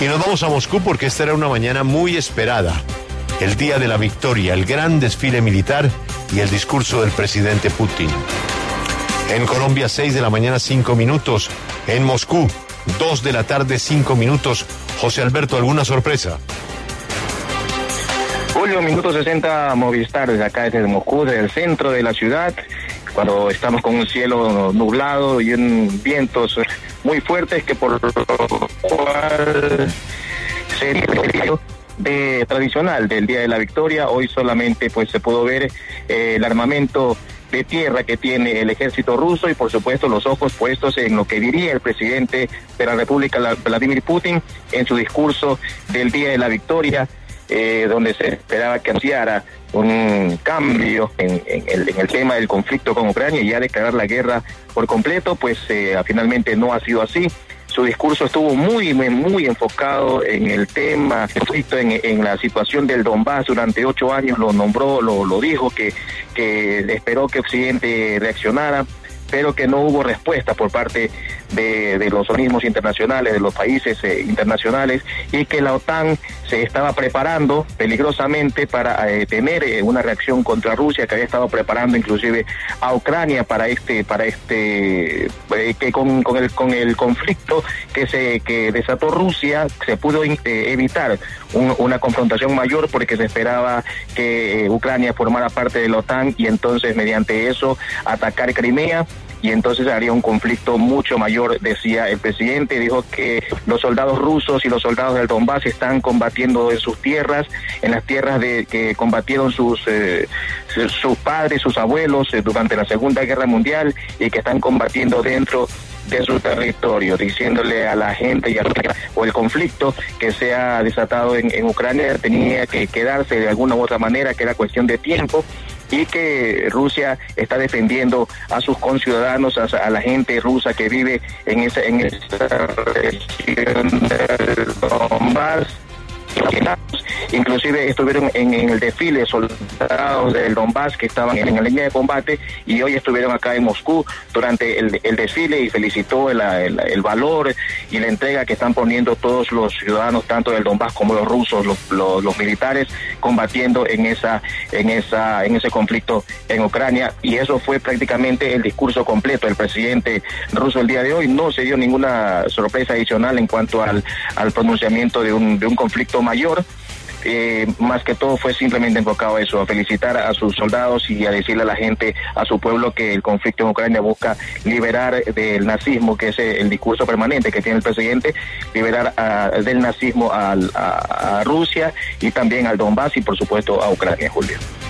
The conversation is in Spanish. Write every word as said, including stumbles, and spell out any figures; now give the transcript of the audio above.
Y nos vamos a Moscú porque esta era una mañana muy esperada. El día de la victoria, el gran desfile militar y el discurso del presidente Putin. En Colombia, seis de la mañana, cinco minutos. En Moscú, dos de la tarde, cinco minutos. José Alberto, ¿alguna sorpresa? Julio, minuto sesenta, Movistar, desde acá, desde Moscú, desde el centro de la ciudad, cuando estamos con un cielo nublado y un vientos muy fuertes que por lo cual se de tradicional del Día de la Victoria. Hoy solamente pues se pudo ver eh, el armamento de tierra que tiene el ejército ruso y por supuesto los ojos puestos en lo que diría el presidente de la República, Vladimir Putin, en su discurso del Día de la Victoria, eh, donde se esperaba que anunciara un cambio en, en, el, en el tema del conflicto con Ucrania y ya declarar la guerra por completo. Pues eh, finalmente no ha sido así. Su discurso estuvo muy, muy, muy enfocado en el tema, en, en la situación del Donbass. Durante ocho años lo nombró, lo, lo dijo, que, que esperó que Occidente reaccionara, pero que no hubo respuesta por parte de, de los organismos internacionales, de los países eh, internacionales, y que la OTAN se estaba preparando peligrosamente para eh, tener eh, una reacción contra Rusia, que había estado preparando inclusive a Ucrania para este, para este, eh, que con, con el con el conflicto que se que desató Rusia se pudo eh, evitar un, una confrontación mayor, porque se esperaba que eh, Ucrania formara parte de la OTAN y entonces mediante eso atacar Crimea. Y entonces habría un conflicto mucho mayor, decía el presidente. Dijo que los soldados rusos y los soldados del Donbass están combatiendo en sus tierras, en las tierras de que combatieron sus eh, sus padres, sus abuelos eh, durante la Segunda Guerra Mundial, y que están combatiendo dentro de su territorio, diciéndole a la gente y a o el conflicto que se ha desatado en, en Ucrania tenía que quedarse de alguna u otra manera, que era cuestión de tiempo, y que Rusia está defendiendo a sus conciudadanos, a, a la gente rusa que vive en esa, en esa región del Donbass. Inclusive estuvieron en, en el desfile soldados del Donbass que estaban en, en la línea de combate, y hoy estuvieron acá en Moscú durante el, el desfile, y felicitó el, el, el valor y la entrega que están poniendo todos los ciudadanos, tanto del Donbass como los rusos, los, los, los militares combatiendo en esa en esa en ese conflicto en Ucrania. Y eso fue prácticamente el discurso completo del presidente ruso el día de hoy. No se dio ninguna sorpresa adicional en cuanto al, al pronunciamiento de un, de un conflicto mayor. Eh, más que todo fue simplemente enfocado a eso, a felicitar a sus soldados y a decirle a la gente, a su pueblo, que el conflicto en Ucrania busca liberar del nazismo, que es el discurso permanente que tiene el presidente, liberar a, del nazismo a, a, a Rusia y también al Donbass y por supuesto a Ucrania, Julio.